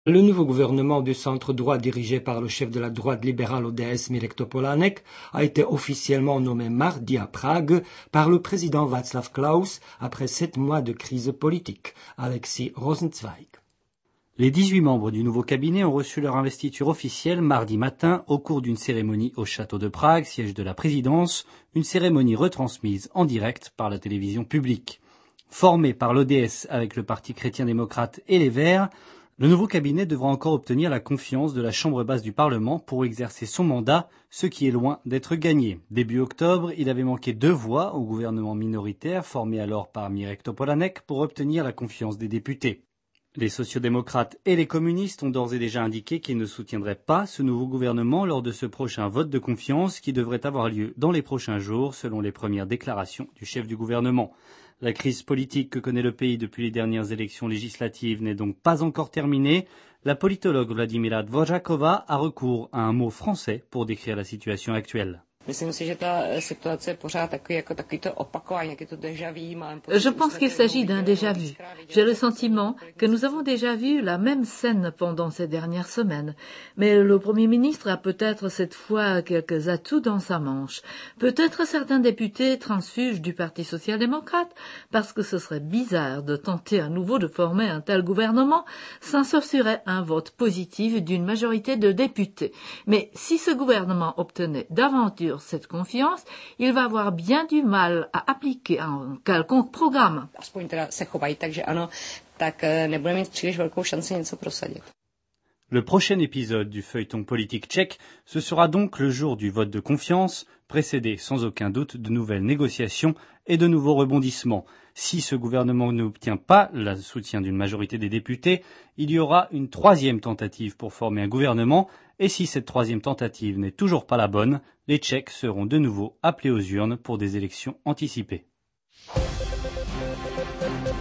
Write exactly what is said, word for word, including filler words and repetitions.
Le nouveau gouvernement du centre-droit dirigé par le chef de la droite libérale O D S Mirek Topolánek a été officiellement nommé mardi à Prague par le président Václav Klaus après sept mois de crise politique. Alexis Rosenzweig. Les dix-huit membres du nouveau cabinet ont reçu leur investiture officielle mardi matin au cours d'une cérémonie au château de Prague, siège de la présidence, une cérémonie retransmise en direct par la télévision publique. Formé par l'O D S avec le Parti chrétien-démocrate et les Verts, le nouveau cabinet devra encore obtenir la confiance de la Chambre basse du Parlement pour exercer son mandat, ce qui est loin d'être gagné. Début octobre, il avait manqué deux voix au gouvernement minoritaire, formé alors par Mirek Topolánek, pour obtenir la confiance des députés. Les sociodémocrates et les communistes ont d'ores et déjà indiqué qu'ils ne soutiendraient pas ce nouveau gouvernement lors de ce prochain vote de confiance qui devrait avoir lieu dans les prochains jours, selon les premières déclarations du chef du gouvernement. La crise politique que connaît le pays depuis les dernières élections législatives n'est donc pas encore terminée. La politologue Vladimíra Dvořáková a recours à un mot français pour décrire la situation actuelle. Je pense qu'il s'agit d'un déjà-vu. J'ai le sentiment que nous avons déjà vu la même scène pendant ces dernières semaines. Mais le Premier ministre a peut-être cette fois quelques atouts dans sa manche. Peut-être certains députés transfuges du Parti social-démocrate, parce que ce serait bizarre de tenter à nouveau de former un tel gouvernement sans s'assurer un vote positif d'une majorité de députés. Mais si ce gouvernement obtenait d'aventure cette confiance, il va avoir bien du mal à appliquer un quelconque programme. Le prochain épisode du feuilleton politique tchèque, ce sera donc le jour du vote de confiance, précédé sans aucun doute de nouvelles négociations et de nouveaux rebondissements. Si ce gouvernement n'obtient pas le soutien d'une majorité des députés, il y aura une troisième tentative pour former un gouvernement, et si cette troisième tentative n'est toujours pas la bonne, les Tchèques seront de nouveau appelés aux urnes pour des élections anticipées.